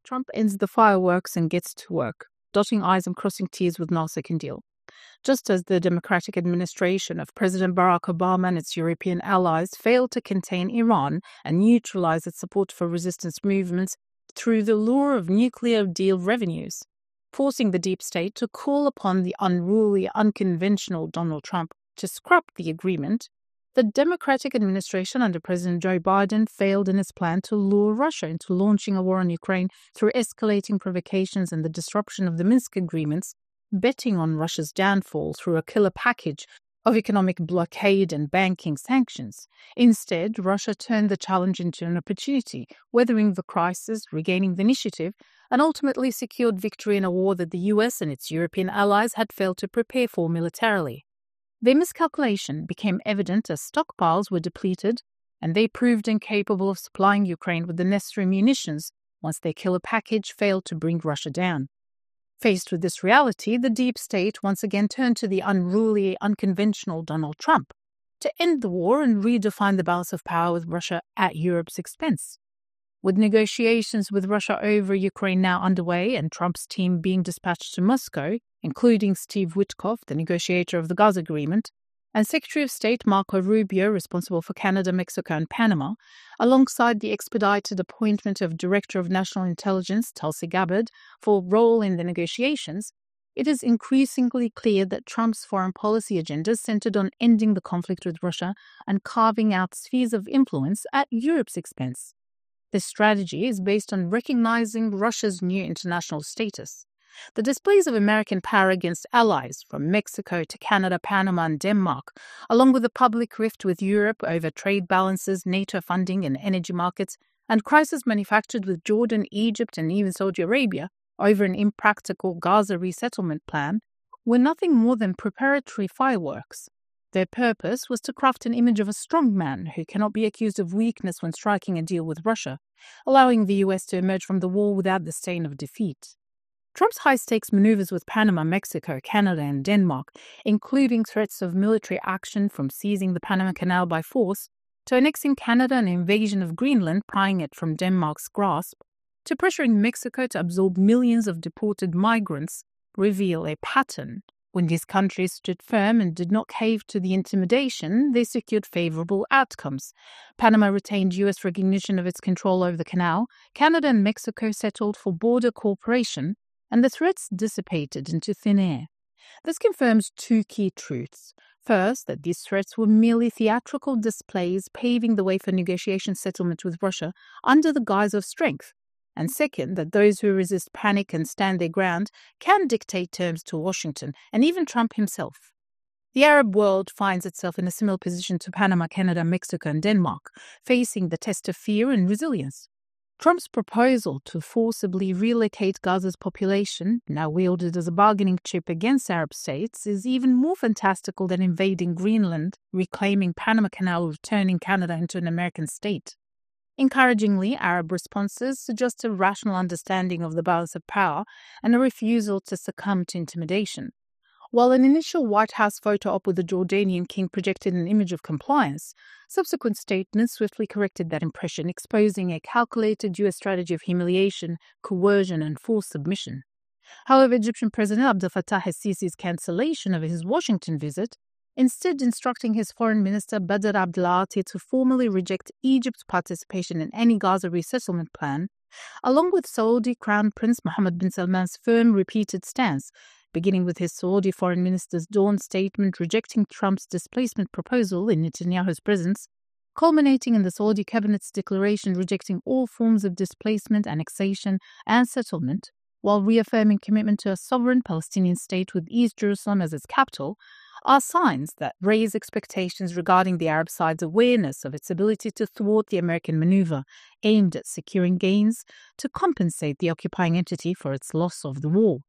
Trump ends the fireworks and gets to work, dotting I's and crossing T's with no second deal. Just as the Democratic administration of President Barack Obama and its European allies failed to contain Iran and neutralize its support for resistance movements through the lure of nuclear deal revenues, forcing the deep state to call upon the unruly, unconventional Donald Trump to scrap the agreement, the Democratic administration under President Joe Biden failed in its plan to lure Russia into launching a war on Ukraine through escalating provocations and the disruption of the Minsk agreements, betting on Russia's downfall through a killer package of economic blockade and banking sanctions. Instead, Russia turned the challenge into an opportunity, weathering the crisis, regaining the initiative, and ultimately secured victory in a war that the US and its European allies had failed to prepare for militarily. Their miscalculation became evident as stockpiles were depleted, and they proved incapable of supplying Ukraine with the necessary munitions once their killer package failed to bring Russia down. Faced with this reality, the deep state once again turned to the unruly, unconventional Donald Trump to end the war and redefine the balance of power with Russia at Europe's expense. With negotiations with Russia over Ukraine now underway and Trump's team being dispatched to Moscow, including Steve Witkoff, the negotiator of the Gaza Agreement, and Secretary of State Marco Rubio, responsible for Canada, Mexico, and Panama, alongside the expedited appointment of Director of National Intelligence Tulsi Gabbard for a role in the negotiations, it is increasingly clear that Trump's foreign policy agenda centered on ending the conflict with Russia and carving out spheres of influence at Europe's expense. This strategy is based on recognizing Russia's new international status. The displays of American power against allies from Mexico to Canada, Panama, and Denmark, along with the public rift with Europe over trade balances, NATO funding, and energy markets, and crisis manufactured with Jordan, Egypt, and even Saudi Arabia over an impractical Gaza resettlement plan, were nothing more than preparatory fireworks. Their purpose was to craft an image of a strong man who cannot be accused of weakness when striking a deal with Russia, allowing the US to emerge from the war without the stain of defeat. Trump's high-stakes maneuvers with Panama, Mexico, Canada, and Denmark, including threats of military action from seizing the Panama Canal by force, to annexing Canada and invasion of Greenland, prying it from Denmark's grasp, to pressuring Mexico to absorb millions of deported migrants, reveal a pattern. When these countries stood firm and did not cave to the intimidation, they secured favorable outcomes. Panama retained U.S. recognition of its control over the canal, Canada and Mexico settled for border cooperation, and the threats dissipated into thin air. This confirms two key truths. First, that these threats were merely theatrical displays paving the way for negotiation settlement with Russia under the guise of strength. And second, that those who resist panic and stand their ground can dictate terms to Washington, and even Trump himself. The Arab world finds itself in a similar position to Panama, Canada, Mexico, and Denmark, facing the test of fear and resilience. Trump's proposal to forcibly relocate Gaza's population, now wielded as a bargaining chip against Arab states, is even more fantastical than invading Greenland, reclaiming Panama Canal, or turning Canada into an American state. Encouragingly, Arab responses suggest a rational understanding of the balance of power and a refusal to succumb to intimidation. While an initial White House photo op with the Jordanian king projected an image of compliance, subsequent statements swiftly corrected that impression, exposing a calculated U.S. strategy of humiliation, coercion, and forced submission. However, Egyptian President Abdel Fattah el-Sisi's cancellation of his Washington visit, instead instructing his foreign minister Badr Abdel-Ati to formally reject Egypt's participation in any Gaza resettlement plan, along with Saudi Crown Prince Mohammed bin Salman's firm, repeated stance, beginning with his Saudi foreign minister's dawn statement rejecting Trump's displacement proposal in Netanyahu's presence, culminating in the Saudi cabinet's declaration rejecting all forms of displacement, annexation, and settlement, while reaffirming commitment to a sovereign Palestinian state with East Jerusalem as its capital, are signs that raise expectations regarding the Arab side's awareness of its ability to thwart the American maneuver aimed at securing gains to compensate the occupying entity for its loss of the war.